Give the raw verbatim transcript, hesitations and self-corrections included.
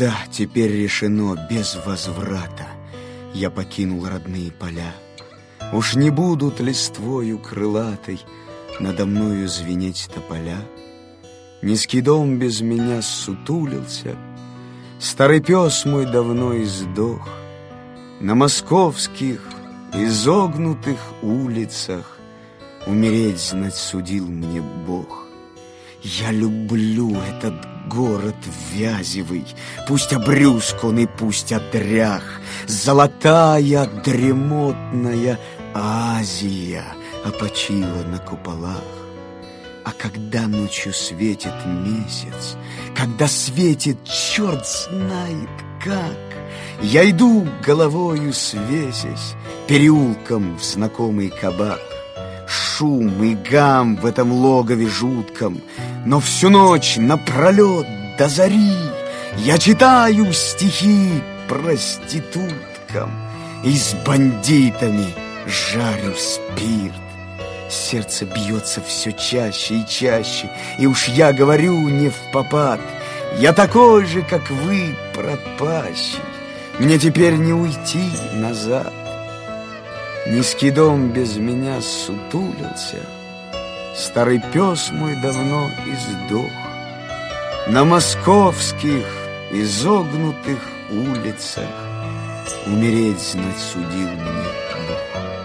Да, теперь решено без возврата. Я покинул родные поля. Уж не будут листвою крылатой надо мною звенеть тополя. Низкий дом без меня ссутулился, старый пес мой давно издох. На московских изогнутых улицах умереть, знать, судил мне Бог. Я люблю этот город вязевый, пусть обрюзг он и пусть одрях. Золотая дремотная Азия опочила на куполах. А когда ночью светит месяц, когда светит черт знает как, я иду головою свесясь переулком в знакомый кабак. Шум и гам в этом логове жутком, но всю ночь напролет до зари я читаю стихи проституткам и с бандитами жарю спирт. Сердце бьется все чаще и чаще, и уж я говорю не впопад: я такой же, как вы, пропащий, мне теперь не уйти назад. Низкий дом без меня сутулился, старый пес мой давно издох. На московских изогнутых улицах умереть, знать, судил мне Бог.